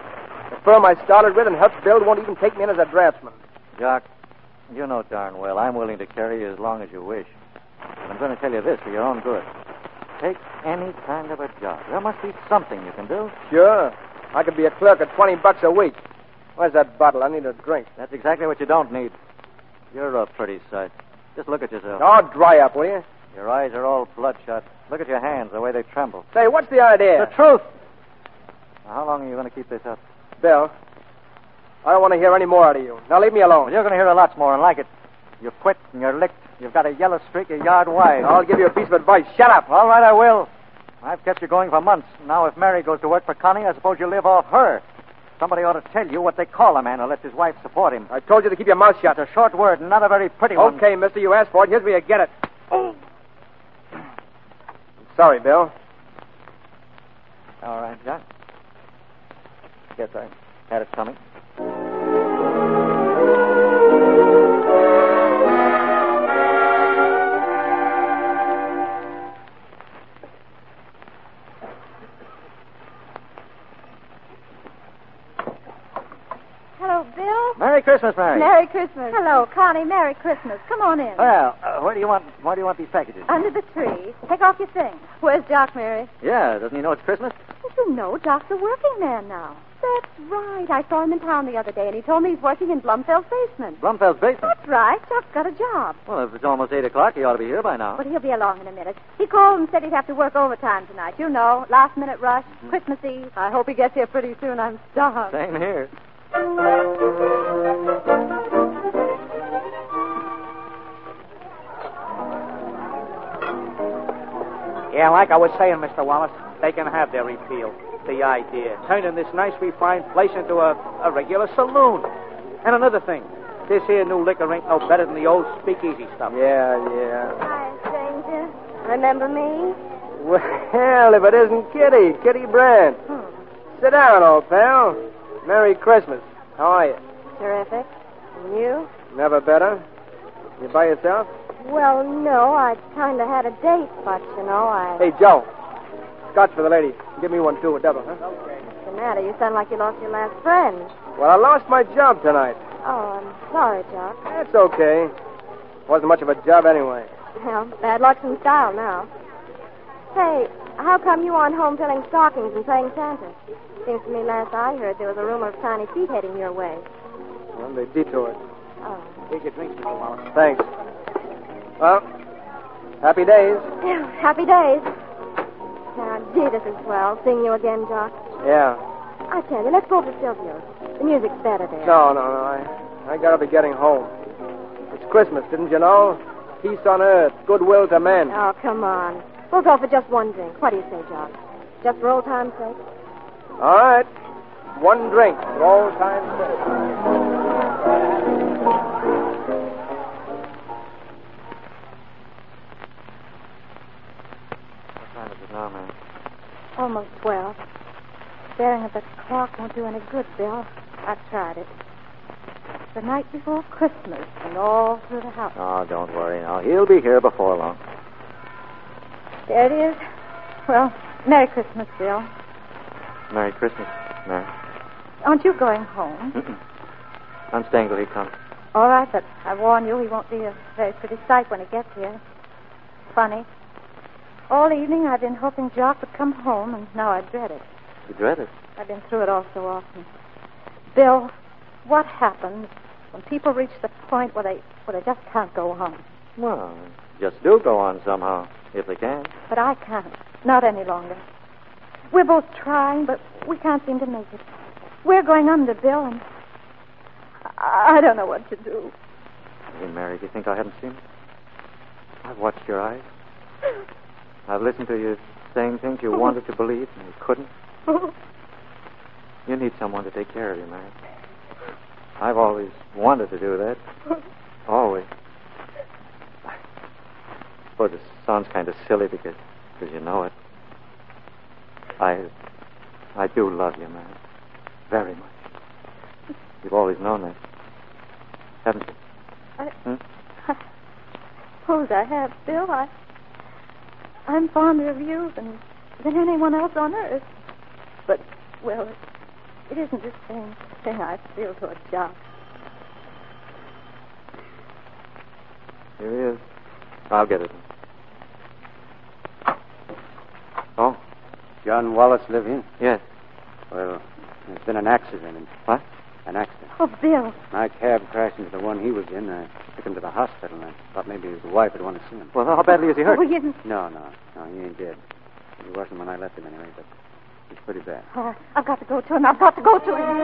The firm I started with and helped build won't even take me in as a draftsman. Jock, you know darn well I'm willing to carry you as long as you wish. But I'm going to tell you this for your own good. Take any kind of a job. There must be something you can do. Sure. I could be a clerk at $20 a week. Where's that bottle? I need a drink. That's exactly what you don't need. You're a pretty sight. Just look at yourself. Oh, dry up, will you? Your eyes are all bloodshot. Look at your hands, the way they tremble. Say, what's the idea? The truth. Now, how long are you going to keep this up? Bill, I don't want to hear any more out of you. Now leave me alone. Well, you're going to hear a lot more and like it. You quit and you're licked. You've got a yellow streak a yard wide. I'll give you a piece of advice. Shut up. All right, I will. I've kept you going for months. Now, if Mary goes to work for Connie, I suppose you live off her. Somebody ought to tell you what they call a man who lets his wife support him. I told you to keep your mouth shut. It's a short word and not a very pretty one. Okay, mister, you asked for it. Here's where you get it. Oh. Sorry, Bill. All right, Jack. Guess I had it coming. Hello, Bill. Merry Christmas, Mary. Merry Christmas. Hello, Connie. Merry Christmas. Come on in. Well, where do you want these packages? Under the tree. Take off your things. Where's Doc, Mary? Yeah, doesn't he know it's Christmas? Did you know Doc's a working man now? That's right. I saw him in town the other day, and he told me he's working in Blumfell's basement. Blumfell's basement? That's right. Doc's got a job. Well, if it's almost 8 o'clock, he ought to be here by now. But he'll be along in a minute. He called and said he'd have to work overtime tonight. You know, last-minute rush, Christmas Eve. I hope he gets here pretty soon. I'm starved. Same here. Yeah, like I was saying, Mr. Wallace, they can have their repeal. The idea, turning this nice, refined place into a regular saloon. And another thing, this here new liquor ain't no better than the old speakeasy stuff. Yeah. Hi, stranger. Remember me? Well, if it isn't Kitty Brandt. Sit down, old pal. Merry Christmas. How are you? Terrific. And you? Never better. You by yourself? Well, no, I kind of had a date, but, Hey, Joe. Scotch for the lady. Give me one, too, a double, huh? What's the matter? You sound like you lost your last friend. Well, I lost my job tonight. Oh, I'm sorry, Jock. That's okay. Wasn't much of a job anyway. Well, bad luck's in style now. Say, how come you aren't home filling stockings and playing Santa? Seems to me last I heard there was a rumor of tiny feet heading your way. Well, they detoured. Oh. Take your drinks, Mr. Wallace. Thanks. Well, happy days. Yeah, happy days. Now, gee, this is swell. Seeing you again, Jock. Yeah. I tell you, let's go over to Silvio's. The music's better there. No. I gotta be getting home. It's Christmas, didn't you know? Peace on earth, goodwill to men. Oh, come on. We'll go for just one drink. What do you say, Jock? Just for old time's sake? All right. One drink for all time's sake. What time is it now, man? Almost 12. Staring at the clock won't do any good, Bill. I've tried it. It's the night before Christmas and all through the house. Oh, don't worry now. He'll be here before long. There it is. Well, Merry Christmas, Bill. Merry Christmas, Mary. Aren't you going home? Mm-mm. I'm staying till he comes. All right, but I warn you, he won't be a very pretty sight when he gets here. Funny. All evening I've been hoping Jock would come home, and now I dread it. You dread it? I've been through it all so often. Bill, what happens when people reach the point where they just can't go on? Well, just do go on somehow, if they can. But I can't. Not any longer. We're both trying, but we can't seem to make it. We're going under, Bill, and I don't know what to do. Hey, Mary, do you think I haven't seen it? I've watched your eyes. I've listened to you saying things you wanted to believe and you couldn't. You need someone to take care of you, Mary. I've always wanted to do that. Always. I suppose it sounds kind of silly because you know it. I do love you, Mary. Very much. You've always known that. Haven't you? I suppose I have, Bill. I'm fonder of you than anyone else on earth. But, well, It isn't the same thing I feel toward Jock. Here he is. I'll get it. Oh? John Wallace live here? Yes. Well, there's been an accident. What? An accident. Oh, Bill. My cab crashed into the one he was in. I took him to the hospital, and I thought maybe his wife would want to see him. Well, how badly is he hurt? Oh, he isn't. No, he ain't dead. He wasn't when I left him anyway, but he's pretty bad. Oh, I've got to go to him. I've got to go to him.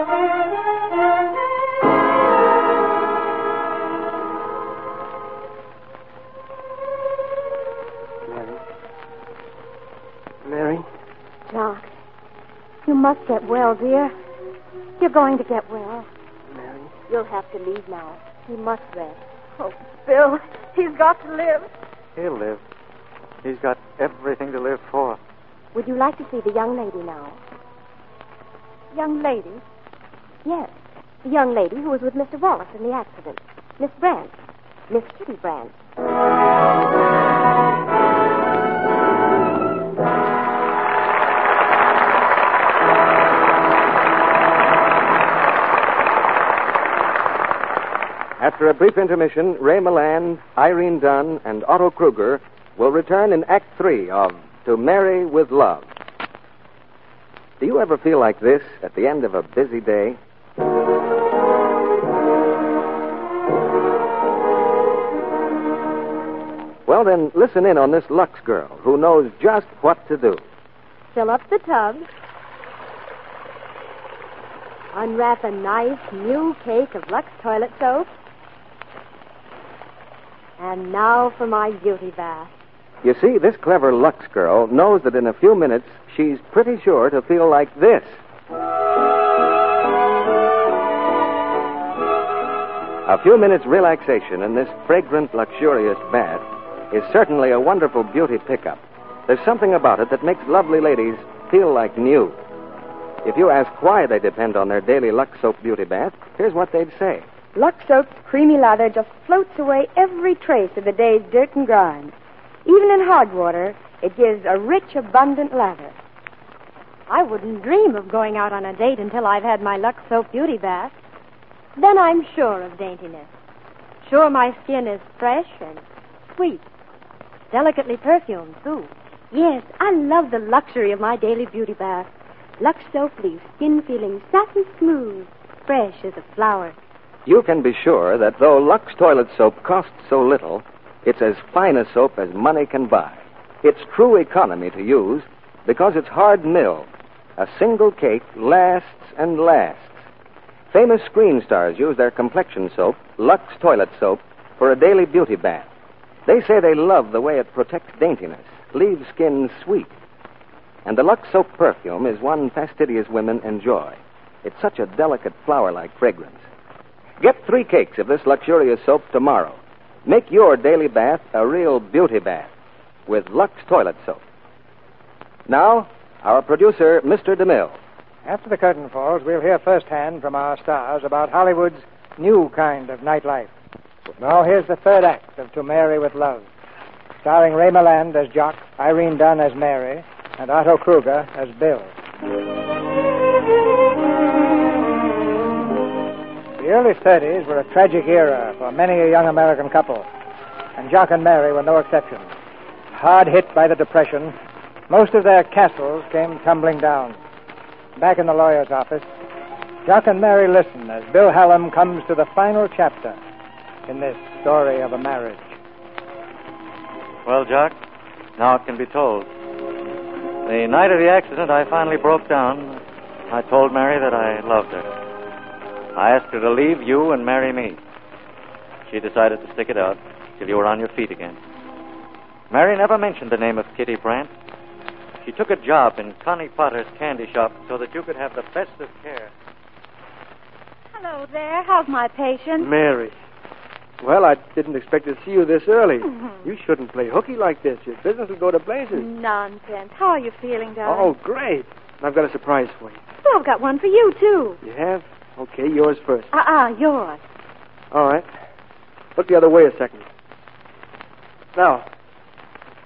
Mary? Jock, you must get well, dear. You're going to get well. Mary? You'll have to leave now. You must rest. Oh, Bill, he's got to live. He'll live. He's got everything to live for. Would you like to see the young lady now? Young lady? Yes. The young lady who was with Mr. Wallace in the accident. Miss Brant. Miss Kitty Brant. After a brief intermission, Ray Milland, Irene Dunn, and Otto Kruger will return in Act 3 of To Marry with Love. Do you ever feel like this at the end of a busy day? Well, then, listen in on this Lux girl who knows just what to do. Fill up the tub. Unwrap a nice new cake of Lux toilet soap. And now for my beauty bath. You see, this clever Lux girl knows that in a few minutes she's pretty sure to feel like this. A few minutes relaxation in this fragrant, luxurious bath is certainly a wonderful beauty pickup. There's something about it that makes lovely ladies feel like new. If you ask why they depend on their daily Lux soap beauty bath, here's what they'd say. Lux Soap's creamy lather just floats away every trace of the day's dirt and grime. Even in hard water, it gives a rich, abundant lather. I wouldn't dream of going out on a date until I've had my Lux Soap beauty bath. Then I'm sure of daintiness. Sure my skin is fresh and sweet. Delicately perfumed, too. Yes, I love the luxury of my daily beauty bath. Lux Soap leaves skin feeling satin smooth, fresh as a flower. You can be sure that though Lux toilet soap costs so little, it's as fine a soap as money can buy. It's true economy to use because it's hard milled. A single cake lasts and lasts. Famous screen stars use their complexion soap, Lux toilet soap, for a daily beauty bath. They say they love the way it protects daintiness, leaves skin sweet. And the Lux soap perfume is one fastidious women enjoy. It's such a delicate flower-like fragrance. Get 3 cakes of this luxurious soap tomorrow. Make your daily bath a real beauty bath with Lux toilet soap. Now, our producer, Mr. DeMille. After the curtain falls, we'll hear firsthand from our stars about Hollywood's new kind of nightlife. Now, here's the third act of To Marry with Love, starring Ray Milland as Jock, Irene Dunn as Mary, and Otto Kruger as Bill. The early 30s were a tragic era for many a young American couple, and Jock and Mary were no exception. Hard hit by the Depression, most of their castles came tumbling down. Back in the lawyer's office, Jock and Mary listen as Bill Hallam comes to the final chapter in this story of a marriage. Well, Jock, now it can be told. The night of the accident, I finally broke down. I told Mary that I loved her. I asked her to leave you and marry me. She decided to stick it out till you were on your feet again. Mary never mentioned the name of Kitty Brant. She took a job in Connie Potter's candy shop so that you could have the best of care. Hello there. How's my patient? Mary. Well, I didn't expect to see you this early. You shouldn't play hooky like this. Your business will go to blazes. Nonsense. How are you feeling, darling? Oh, great. I've got a surprise for you. Well, I've got one for you, too. You have? Okay, yours first. Yours. All right. Look the other way a second. Now. Oh,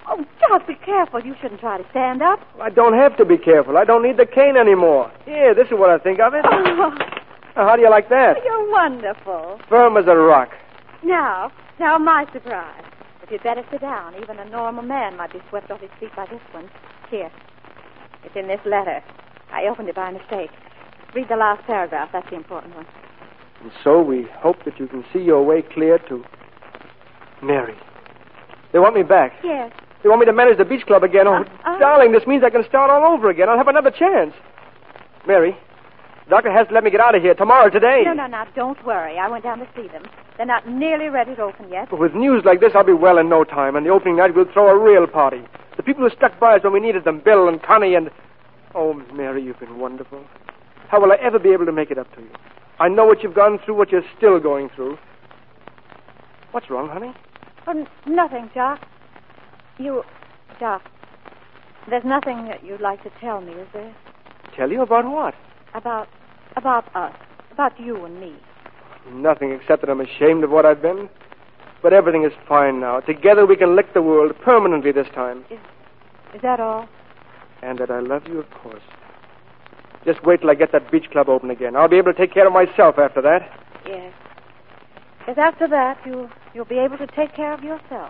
Doc, be careful. You shouldn't try to stand up. I don't have to be careful. I don't need the cane anymore. Here, this is what I think of it. Oh, Now, how do you like that? you're wonderful. Firm as a rock. Now, my surprise. But you'd better sit down. Even a normal man might be swept off his feet by this one. Here. It's in this letter. I opened it by mistake. Read the last paragraph. That's the important one. And so we hope that you can see your way clear to Mary. They want me back. Yes. They want me to manage the beach club again. Oh, darling, this means I can start all over again. I'll have another chance. Mary, the doctor has to let me get out of here tomorrow, today. No, now, don't worry. I went down to see them. They're not nearly ready to open yet. But with news like this, I'll be well in no time. And the opening night, we'll throw a real party. The people who stuck by us when we needed them, Bill and Connie and... Oh, Miss Mary, you've been wonderful. How will I ever be able to make it up to you? I know what you've gone through, what you're still going through. What's wrong, honey? Oh, nothing, Jock. Jock, there's nothing that you'd like to tell me, is there? Tell you about what? About us. About you and me. Nothing except that I'm ashamed of what I've been. But everything is fine now. Together we can lick the world permanently this time. Is that all? And that I love you, of course. Just wait till I get that beach club open again. I'll be able to take care of myself after that. Yes. Because after that, you'll be able to take care of yourself.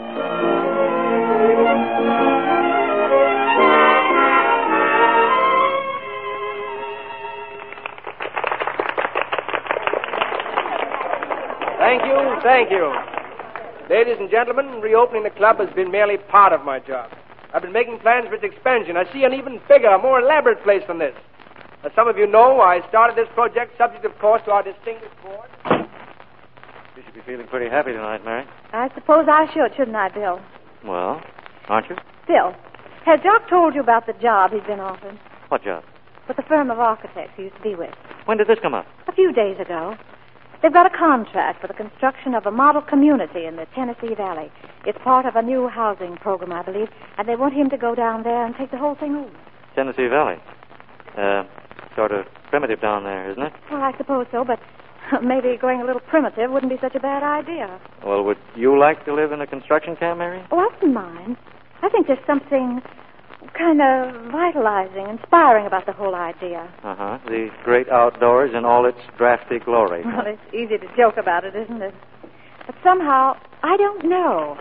Thank you. Ladies and gentlemen, reopening the club has been merely part of my job. I've been making plans for its expansion. I see an even bigger, more elaborate place than this. As some of you know, I started this project subject, of course, to our distinguished board. You should be feeling pretty happy tonight, Mary. I suppose I should, shouldn't I, Bill? Well, aren't you? Bill, has Doc told you about the job he's been offered? What job? With the firm of architects he used to be with. When did this come up? A few days ago. They've got a contract for the construction of a model community in the Tennessee Valley. It's part of a new housing program, I believe, and they want him to go down there and take the whole thing over. Tennessee Valley. Sort of primitive down there, isn't it? Well, I suppose so, but maybe going a little primitive wouldn't be such a bad idea. Well, would you like to live in a construction camp, Mary? Oh, I wouldn't mind. I think there's something kind of vitalizing, inspiring about the whole idea. Uh-huh. The great outdoors in all its drafty glory. Well, it's easy to joke about it, isn't it? But somehow, I don't know.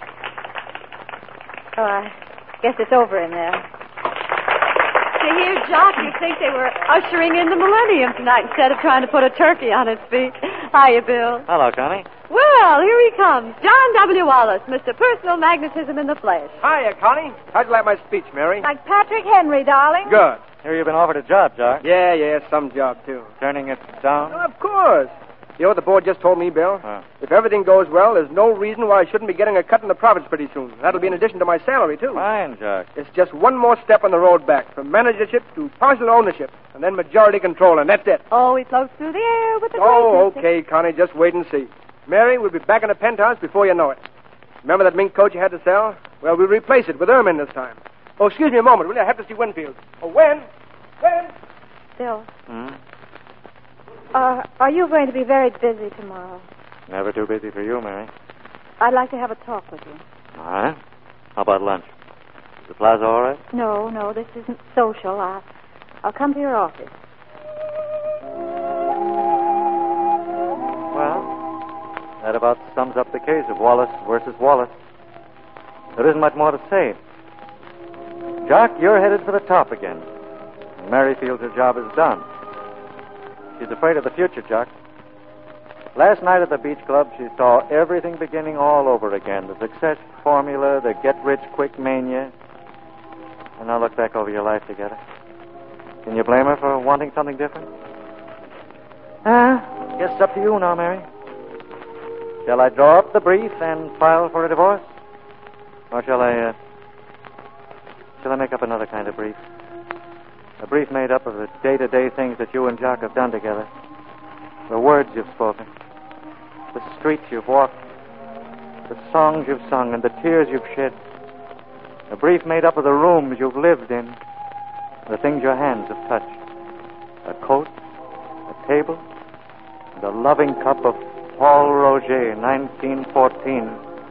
Oh, I guess it's over in there. To hear Jock, you'd think they were ushering in the millennium tonight instead of trying to put a turkey on its feet. Hiya, Bill. Hello, Connie. Well, here he comes. John W. Wallace, Mr. Personal Magnetism in the flesh. Hiya, Connie. How'd you like my speech, Mary? Like Patrick Henry, darling. Good. Here you've been offered a job, Jock. Yeah, some job, too. Turning it down? Oh, of course. You know what the board just told me, Bill? Huh. If everything goes well, there's no reason why I shouldn't be getting a cut in the profits pretty soon. That'll be in addition to my salary, too. Fine, Jock. It's just one more step on the road back, from managership to partial ownership, and then majority control, and that's it. Oh, he floats through the air with the Oh, greatness. okay, Connie, just wait and see. Mary, we'll be back in the penthouse before you know it. Remember that mink coat you had to sell? Well, we'll replace it with Ermine this time. Oh, excuse me a moment, will you? I have to see Winfield. Oh, when? Bill, Hmm? are you going to be very busy tomorrow? Never too busy for you, Mary. I'd like to have a talk with you. All right. How about lunch? Is the plaza all right? No, this isn't social. I'll come to your office. Well, that about sums up the case of Wallace versus Wallace. There isn't much more to say. Jock, you're headed for the top again. And Mary feels her job is done. She's afraid of the future, Jock. Last night at the beach club, she saw everything beginning all over again. The success formula, the get-rich-quick mania. And now look back over your life together. Can you blame her for wanting something different? Guess it's up to you now, Mary. Shall I draw up the brief and file for a divorce? Or shall I make up another kind of brief? A brief made up of the day-to-day things that you and Jock have done together. The words you've spoken. The streets you've walked. The songs you've sung and the tears you've shed. A brief made up of the rooms you've lived in. The things your hands have touched. A coat, a table, and a loving cup of Paul Roger, 1914.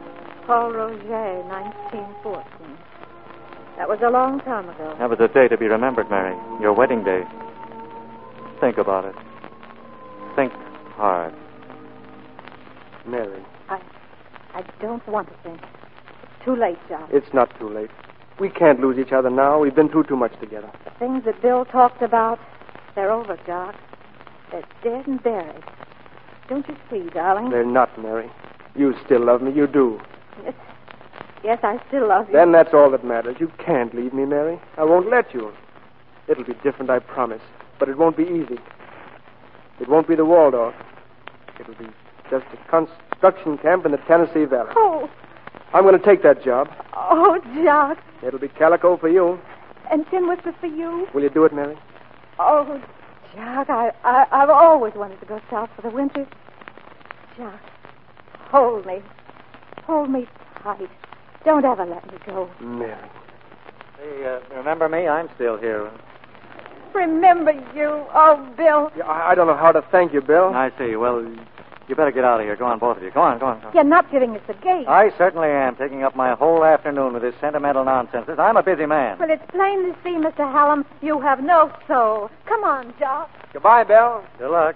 Paul Roger, 1914. That was a long time ago. That was a day to be remembered, Mary. Your wedding day. Think about it. Think hard. Mary. I don't want to think. It's too late, John. It's not too late. We can't lose each other now. We've been through too much together. The things that Bill talked about, they're over, Jock. They're dead and buried. Don't you see, darling? They're not, Mary. You still love me. You do. Yes, I still love you. Then that's all that matters. You can't leave me, Mary. I won't let you. It'll be different, I promise. But it won't be easy. It won't be the Waldorf. It'll be just a construction camp in the Tennessee Valley. Oh. I'm going to take that job. Oh, Jock. It'll be calico for you. And tin whisper for you. Will you do it, Mary? Oh, Jock, I've always wanted to go south for the winter. Jock, hold me. Hold me tight. Don't ever let me go. Mary. Hey, remember me? I'm still here. Remember you. Oh, Bill. Yeah, I don't know how to thank you, Bill. I see. Well, you better get out of here. Go on, both of you. Go on. You're not giving us the gate. I certainly am, taking up my whole afternoon with this sentimental nonsense. I'm a busy man. Well, it's plain to see, Mr. Hallam, you have no soul. Come on, Jock. Goodbye, Bill. Good luck.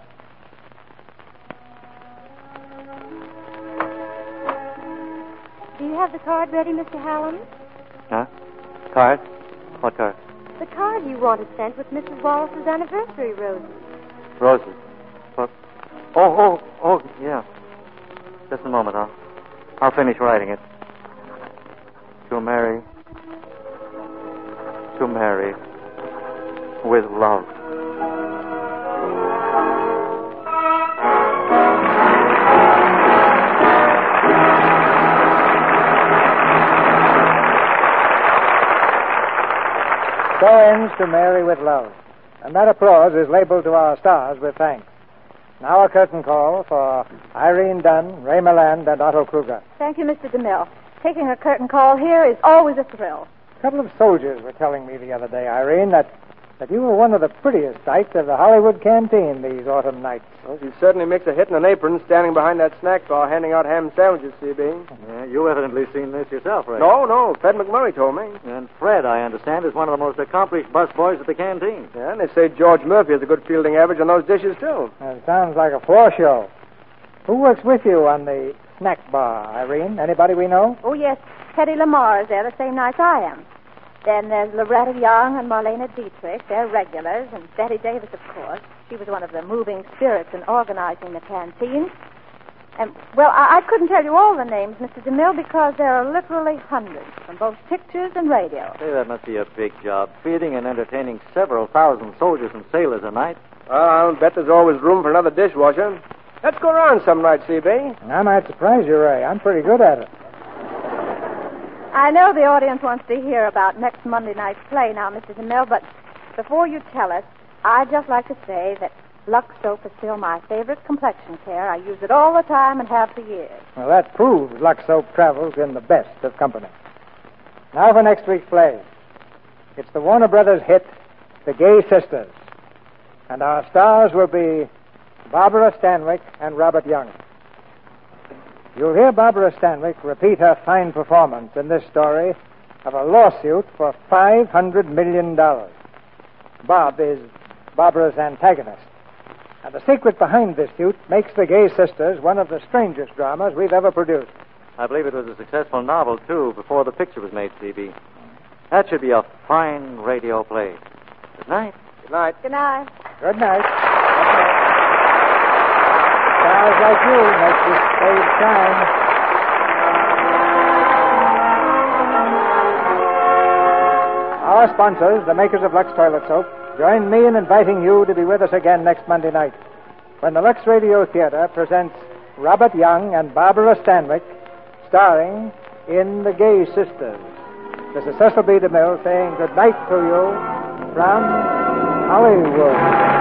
Do you have the card ready, Mr. Hallam? Huh? Card? What card? The card you wanted sent with Mrs. Wallace's anniversary roses. Roses. What? Oh, yeah. Just a moment. I'll finish writing it. To Mary with love. So ends To Mary with Love. And that applause is labeled to our stars with thanks. Now a curtain call for Irene Dunn, Ray Milland, and Otto Kruger. Thank you, Mr. DeMille. Taking a curtain call here is always a thrill. A couple of soldiers were telling me the other day, Irene, that you were one of the prettiest sights of the Hollywood canteen these autumn nights. Well, she certainly makes a hit in an apron standing behind that snack bar handing out ham sandwiches, C.B. Yeah, you evidently seen this yourself, Ray. No. Fred McMurray told me. And Fred, I understand, is one of the most accomplished busboys at the canteen. Yeah, and they say George Murphy has a good fielding average on those dishes, too. It sounds like a floor show. Who works with you on the snack bar, Irene? Anybody we know? Oh, yes. Teddy Lamar is there the same night I am. Then there's Loretta Young and Marlena Dietrich. They're regulars. And Betty Davis, of course. She was one of the moving spirits in organizing the canteen. And, well, I couldn't tell you all the names, Mr. DeMille, because there are literally hundreds from both pictures and radio. Say, that must be a big job, feeding and entertaining several thousand soldiers and sailors a night. Well, I'll bet there's always room for another dishwasher. Let's go around some night, C.B. I might surprise you, Ray. I'm pretty good at it. I know the audience wants to hear about next Monday night's play now, Mr. DeMille, but before you tell us, I'd just like to say that Lux Soap is still my favorite complexion care. I use it all the time and have for years. Well, that proves Lux Soap travels in the best of company. Now for next week's play. It's the Warner Brothers hit, The Gay Sisters. And our stars will be Barbara Stanwyck and Robert Young. You'll hear Barbara Stanwyck repeat her fine performance in this story of a lawsuit for $500 million. Bob is Barbara's antagonist. And the secret behind this suit makes The Gay Sisters one of the strangest dramas we've ever produced. I believe it was a successful novel, too, before the picture was made, C.B. That should be a fine radio play. Good night. Good night. Good night. Good night. Stars like you make this stage shine. Our sponsors, the makers of Lux Toilet Soap, join me in inviting you to be with us again next Monday night when the Lux Radio Theater presents Robert Young and Barbara Stanwyck starring in The Gay Sisters. This is Cecil B. DeMille saying good night to you from Hollywood.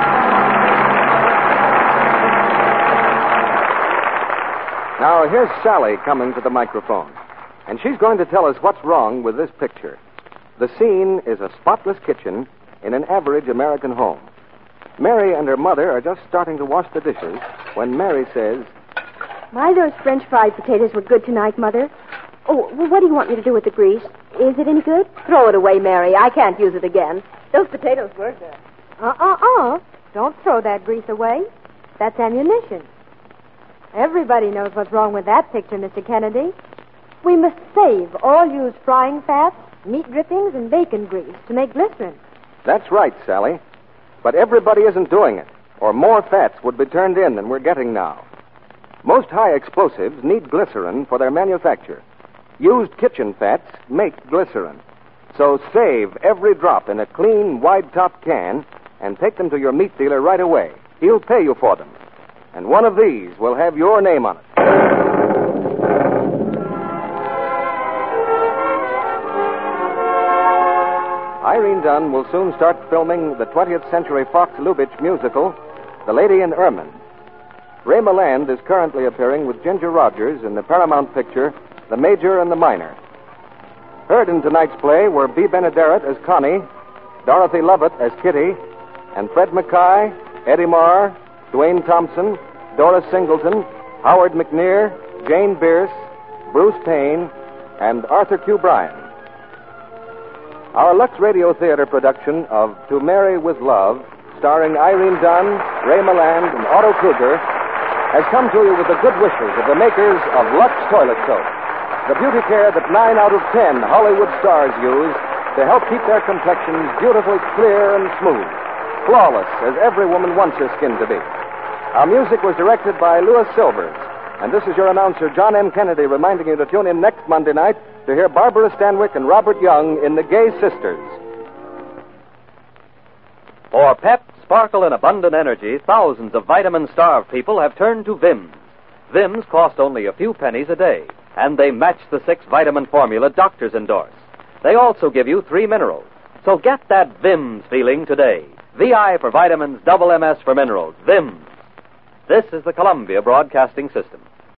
Now, here's Sally coming to the microphone. And she's going to tell us what's wrong with this picture. The scene is a spotless kitchen in an average American home. Mary and her mother are just starting to wash the dishes when Mary says, My, those French fried potatoes were good tonight, Mother. Oh, well, what do you want me to do with the grease? Is it any good? Throw it away, Mary. I can't use it again. Those potatoes were good. Don't throw that grease away. That's ammunition. Everybody knows what's wrong with that picture, Mr. Kennedy. We must save all used frying fats, meat drippings, and bacon grease to make glycerin. That's right, Sally. But everybody isn't doing it, or more fats would be turned in than we're getting now. Most high explosives need glycerin for their manufacture. Used kitchen fats make glycerin. So save every drop in a clean, wide-topped can and take them to your meat dealer right away. He'll pay you for them. And one of these will have your name on it. Irene Dunn will soon start filming the 20th Century Fox Lubitsch musical, The Lady in Ermine. Ray Milland is currently appearing with Ginger Rogers in the Paramount picture, The Major and the Minor. Heard in tonight's play were Bea Benaderet as Connie, Dorothy Lovett as Kitty, and Fred Mackay, Eddie Marr, Dwayne Thompson, Doris Singleton, Howard McNear, Jane Bierce, Bruce Payne, and Arthur Q. Bryan. Our Lux Radio Theater production of To Marry with Love, starring Irene Dunn, Ray Milland, and Otto Kruger, has come to you with the good wishes of the makers of Lux Toilet Soap, the beauty care that 9 out of 10 Hollywood stars use to help keep their complexions beautifully clear and smooth, flawless as every woman wants her skin to be. Our music was directed by Louis Silvers, and this is your announcer, John M. Kennedy, reminding you to tune in next Monday night to hear Barbara Stanwyck and Robert Young in The Gay Sisters. For pep, sparkle, and abundant energy, thousands of vitamin-starved people have turned to Vims. Vims cost only a few pennies a day, and they match the 6-vitamin formula doctors endorse. They also give you 3 minerals. So get that Vims feeling today. VI for vitamins, double MS for minerals. Vims. This is the Columbia Broadcasting System.